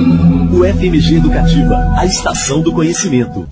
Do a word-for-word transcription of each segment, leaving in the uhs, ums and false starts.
O F M G Educativa, a estação do conhecimento.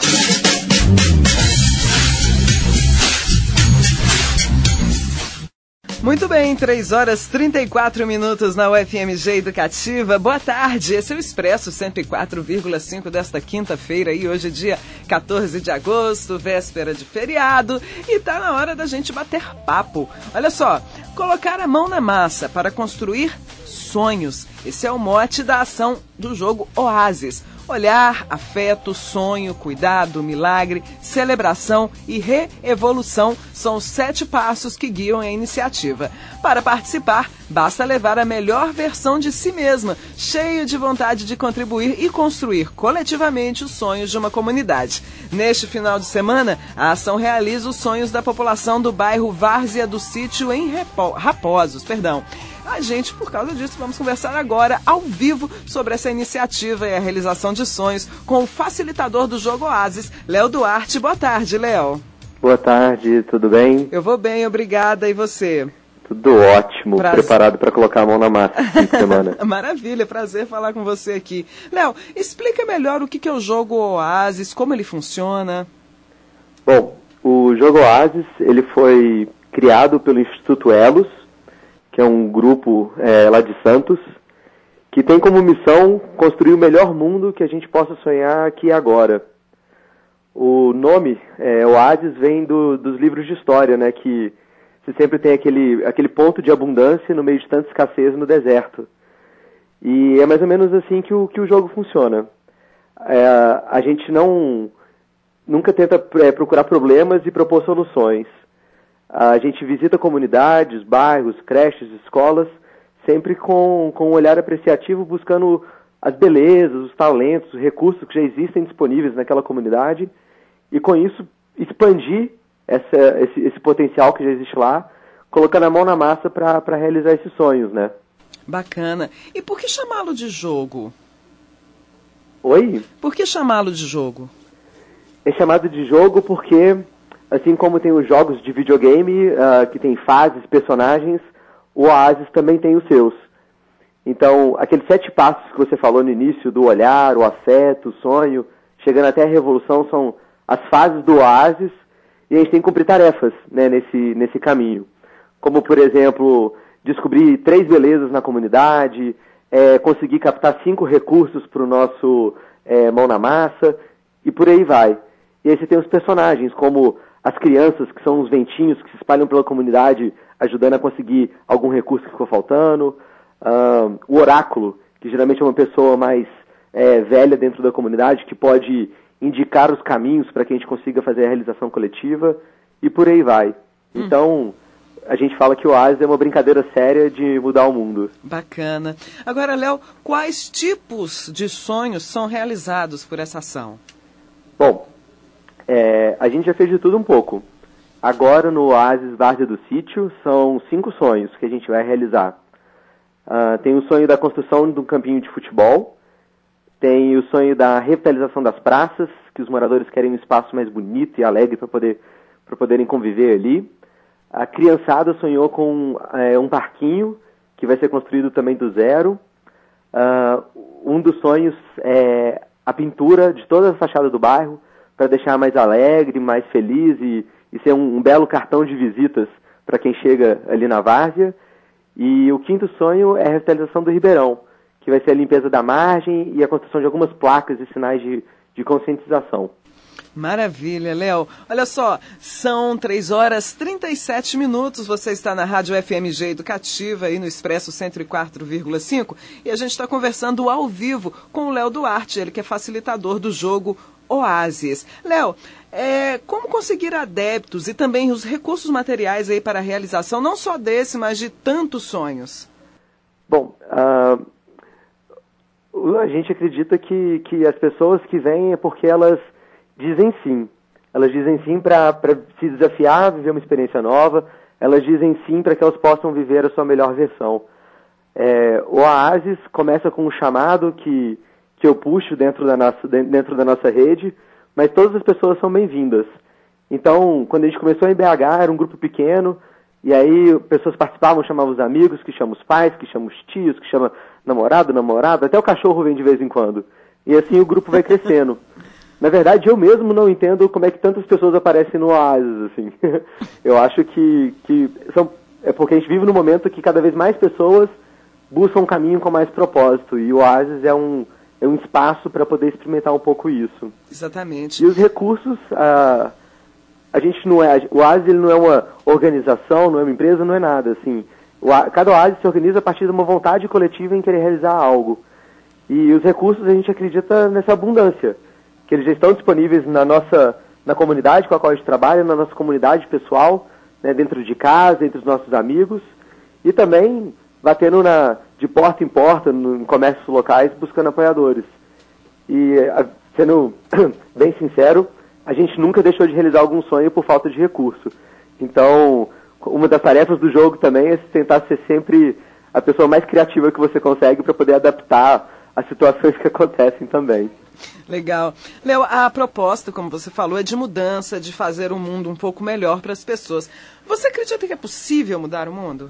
Muito bem, três horas e trinta e quatro minutos na U F M G Educativa. Boa tarde, esse é o Expresso cento e quatro vírgula cinco desta quinta-feira e hoje é dia quatorze de agosto, véspera de feriado, e tá na hora da gente bater papo. Olha só, colocar a mão na massa para construir sonhos. Esse é o mote da ação do jogo Oásis. Olhar, afeto, sonho, cuidado, milagre, celebração e reevolução são os sete passos que guiam a iniciativa. Para participar, basta levar a melhor versão de si mesma, cheio de vontade de contribuir e construir coletivamente os sonhos de uma comunidade. Neste final de semana, a ação realiza os sonhos da população do bairro Várzea do Sítio em Repo- Raposos. Perdão. A gente, por causa disso, vamos conversar agora, ao vivo, sobre essa iniciativa e a realização de sonhos com o facilitador do jogo Oásis, Léo Duarte. Boa tarde, Léo. Boa tarde, tudo bem? Eu vou bem, obrigada. E você? Tudo ótimo, Prazer. Preparado para colocar a mão na massa essa semana. Maravilha, prazer falar com você aqui. Léo, explica melhor o que é o jogo Oásis, como ele funciona. Bom, o jogo Oásis, ele foi criado pelo Instituto Elos, que é um grupo é, lá de Santos, que tem como missão construir o melhor mundo que a gente possa sonhar aqui e agora. O nome, é, Oásis, vem do, dos livros de história, né, que você sempre tem aquele, aquele ponto de abundância no meio de tanta escassez no deserto. E é mais ou menos assim que o, que o jogo funciona. É, a gente não nunca tenta é, procurar problemas e propor soluções. A gente visita comunidades, bairros, creches, escolas, sempre com, com um olhar apreciativo, buscando as belezas, os talentos, os recursos que já existem disponíveis naquela comunidade, e com isso expandir essa, esse, esse potencial que já existe lá, colocando a mão na massa para realizar esses sonhos, né? Bacana. E por que chamá-lo de jogo? Oi? Por que chamá-lo de jogo? É chamado de jogo porque, assim como tem os jogos de videogame, uh, que tem fases, personagens, o Oásis também tem os seus. Então, aqueles sete passos que você falou no início, do olhar, o afeto, o sonho, chegando até a revolução, são as fases do Oásis, e a gente tem que cumprir tarefas, né, nesse, nesse caminho. Como, por exemplo, descobrir três belezas na comunidade, é, conseguir captar cinco recursos para o nosso é, mão na massa, e por aí vai. E aí você tem os personagens, como as crianças, que são os ventinhos que se espalham pela comunidade, ajudando a conseguir algum recurso que ficou faltando. Uh, o oráculo, que geralmente é uma pessoa mais é, velha dentro da comunidade, que pode indicar os caminhos para que a gente consiga fazer a realização coletiva, e por aí vai. Hum. Então, a gente fala que o Oásis é uma brincadeira séria de mudar o mundo. Bacana. Agora, Léo, quais tipos de sonhos são realizados por essa ação? Bom, É, a gente já fez de tudo um pouco. Agora, no Oásis Várzea do Sítio, são cinco sonhos que a gente vai realizar. Uh, tem o sonho da construção de um campinho de futebol, tem o sonho da revitalização das praças, que os moradores querem um espaço mais bonito e alegre para poder, para poderem conviver ali. A criançada sonhou com é, um parquinho, que vai ser construído também do zero. Uh, um dos sonhos é a pintura de toda a fachada do bairro, para deixar mais alegre, mais feliz e, e ser um, um belo cartão de visitas para quem chega ali na várzea. E o quinto sonho é a revitalização do Ribeirão, que vai ser a limpeza da margem e a construção de algumas placas e sinais de, de conscientização. Maravilha, Léo. Olha só, são três horas e trinta e sete minutos, você está na Rádio F M G Educativa, aí no Expresso cento e quatro vírgula cinco, e a gente está conversando ao vivo com o Léo Duarte, ele que é facilitador do jogo Oásis. Léo, é, como conseguir adeptos e também os recursos materiais aí para a realização, não só desse, mas de tantos sonhos? Bom, uh, a gente acredita que, que as pessoas que vêm é porque elas dizem sim. Elas dizem sim para se desafiar, viver uma experiência nova. Elas dizem sim para que elas possam viver a sua melhor versão. É, o Oásis começa com um chamado que, que eu puxo dentro da, nossa, dentro da nossa rede, mas todas as pessoas são bem-vindas. Então, quando a gente começou em B H, era um grupo pequeno, E aí pessoas participavam, chamavam os amigos, que chamam os pais, que chamam os tios, que chamam namorado, namorada, até o cachorro vem de vez em quando. E assim o grupo vai crescendo. Na verdade, eu mesmo não entendo como é que tantas pessoas aparecem no Oasis, assim. Eu acho que, que são, é porque a gente vive num momento que cada vez mais pessoas buscam um caminho com mais propósito. E o Oasis é um, é um espaço para poder experimentar um pouco isso. Exatamente. E os recursos, a, a gente não é... O Oasis ele não é uma organização, não é uma empresa, não é nada, assim. O, cada Oasis se organiza a partir de uma vontade coletiva em querer realizar algo. E os recursos, a gente acredita nessa abundância, que eles já estão disponíveis na nossa, na comunidade com a qual a gente trabalha, na nossa comunidade pessoal, né, dentro de casa, entre os nossos amigos, e também batendo na, de porta em porta, no, em comércios locais, buscando apoiadores. E, sendo bem sincero, a gente nunca deixou de realizar algum sonho por falta de recurso. Então, uma das tarefas do jogo também é tentar ser sempre a pessoa mais criativa que você consegue para poder adaptar as situações que acontecem também. Legal. Léo, a proposta, como você falou, é de mudança, de fazer um mundo um pouco melhor para as pessoas. Você acredita que é possível mudar o mundo?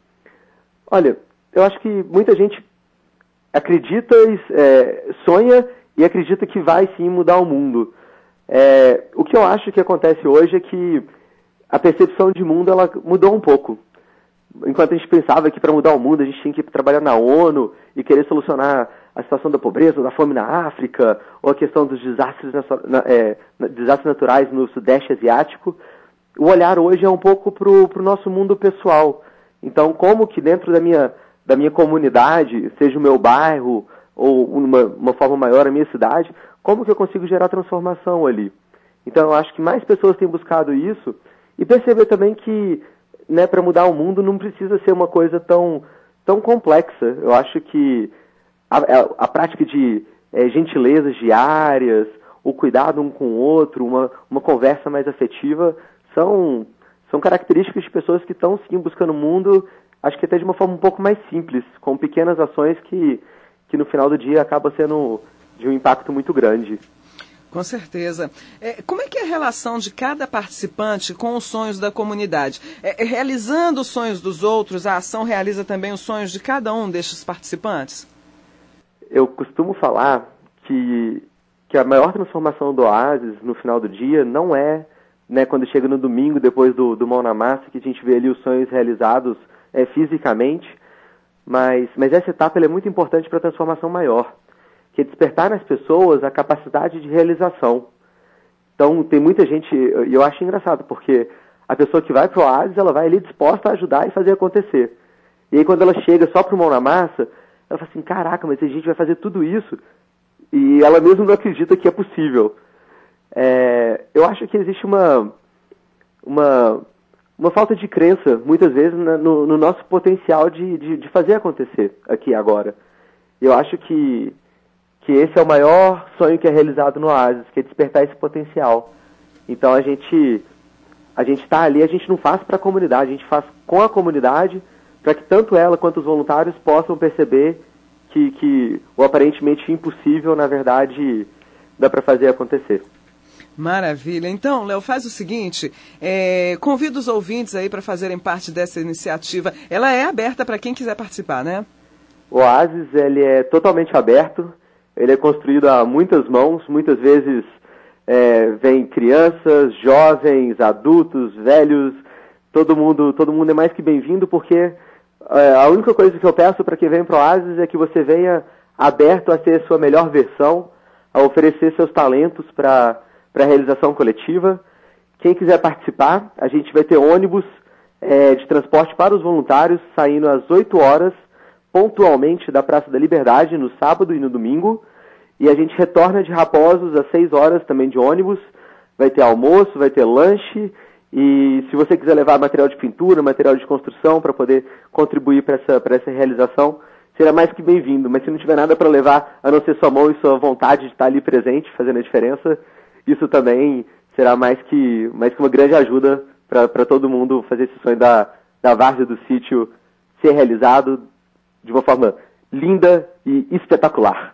Olha, eu acho que muita gente acredita, é, sonha e acredita que vai sim mudar o mundo. É, o que eu acho que acontece hoje é que a percepção de mundo ela mudou um pouco. Enquanto a gente pensava que para mudar o mundo a gente tinha que trabalhar na ONU e querer solucionar a situação da pobreza, da fome na África, ou a questão dos desastres, na, é, desastres naturais no Sudeste Asiático, o olhar hoje é um pouco para o nosso mundo pessoal. Então, como que dentro da minha, da minha comunidade, seja o meu bairro, ou uma, uma forma maior a minha cidade, como que eu consigo gerar transformação ali? Então, eu acho que mais pessoas têm buscado isso, e perceber também que, né, para mudar o mundo não precisa ser uma coisa tão, tão complexa. Eu acho que a, a, a prática de é, gentilezas diárias, o cuidado um com o outro, uma, uma conversa mais afetiva, são, são características de pessoas que estão sim buscando o mundo, acho que até de uma forma um pouco mais simples, com pequenas ações que, que no final do dia acabam sendo de um impacto muito grande. Com certeza. É, como é que é a relação de cada participante com os sonhos da comunidade? É, realizando os sonhos dos outros, a ação realiza também os sonhos de cada um destes participantes? Eu costumo falar que, que a maior transformação do Oasis no final do dia não é, né, quando chega no domingo, depois do, do Mão na Massa, que a gente vê ali os sonhos realizados é, fisicamente, mas, mas essa etapa ela é muito importante para a transformação maior, que é despertar nas pessoas a capacidade de realização. Então, tem muita gente, e eu acho engraçado, porque a pessoa que vai para o Oasis, ela vai ali disposta a ajudar e fazer acontecer. E aí, quando ela chega só para o Mão na Massa, ela fala assim, caraca, mas a gente vai fazer tudo isso? E ela mesmo não acredita que é possível. É, eu acho que existe uma, uma, uma falta de crença, muitas vezes, na, no, no nosso potencial de, de, de fazer acontecer aqui agora. Eu acho que que esse é o maior sonho que é realizado no Oasis, que é despertar esse potencial. Então a gente a gente está ali, a gente não faz para a comunidade, a gente faz com a comunidade, para que tanto ela quanto os voluntários possam perceber que, que o aparentemente impossível, na verdade, dá para fazer acontecer. Maravilha. Então, Léo, faz o seguinte, é, convida os ouvintes aí para fazerem parte dessa iniciativa. Ela é aberta para quem quiser participar, né? O Oasis, ele é totalmente aberto. Ele é construído a muitas mãos, muitas vezes é, vem crianças, jovens, adultos, velhos, todo mundo, todo mundo é mais que bem-vindo, porque é, a única coisa que eu peço para quem vem para o Oasis é que você venha aberto a ser a sua melhor versão, a oferecer seus talentos para a realização coletiva. Quem quiser participar, a gente vai ter ônibus é, de transporte para os voluntários saindo às oito horas, pontualmente da Praça da Liberdade, no sábado e no domingo, e a gente retorna de Raposos às seis horas também de ônibus, vai ter almoço, vai ter lanche, e se você quiser levar material de pintura, material de construção para poder contribuir para essa, para essa realização, será mais que bem-vindo, mas se não tiver nada para levar, a não ser sua mão e sua vontade de estar ali presente, fazendo a diferença, isso também será mais que, mais que uma grande ajuda para todo mundo fazer esse sonho da, da várzea do sítio ser realizado de uma forma linda e espetacular.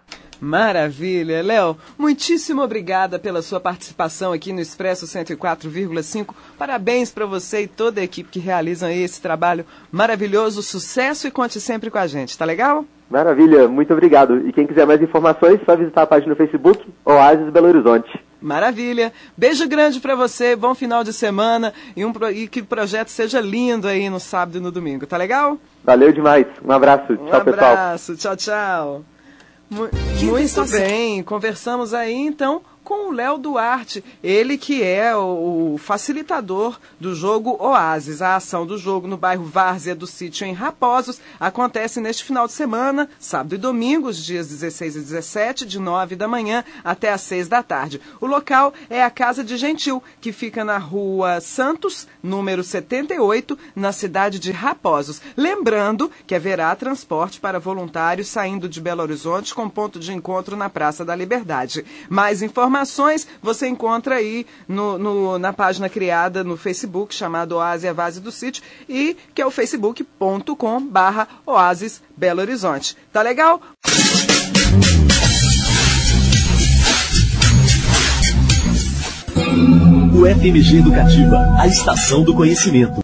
Maravilha. Léo, muitíssimo obrigada pela sua participação aqui no Expresso cento e quatro vírgula cinco. Parabéns para você e toda a equipe que realizam aí esse trabalho maravilhoso. Sucesso e conte sempre com a gente, tá legal? Maravilha, muito obrigado. E quem quiser mais informações, só visitar a página no Facebook, Oasis Belo Horizonte. Maravilha. Beijo grande para você, bom final de semana e, um pro... e que o projeto seja lindo aí no sábado e no domingo, tá legal? Valeu demais. Um abraço. Um tchau, pessoal. Um abraço. Tchau, tchau. Mu- muito bem. Conversamos aí, então, com o Léo Duarte, ele que é o facilitador do jogo Oasis. A ação do jogo no bairro Várzea do Sítio, em Raposos, acontece neste final de semana, sábado e domingo, os dias dezesseis e dezessete, de nove da manhã até às seis da tarde. O local é a Casa de Gentil, que fica na rua Santos, número setenta e oito, na cidade de Raposos. Lembrando que haverá transporte para voluntários saindo de Belo Horizonte com ponto de encontro na Praça da Liberdade. Mais informações Informações você encontra aí no, no, na página criada no Facebook, chamada Oásis Várzea do Sítio, e que é o facebook ponto com barra Oasis Belo Horizonte. Tá legal? O F M G Educativa, a estação do conhecimento.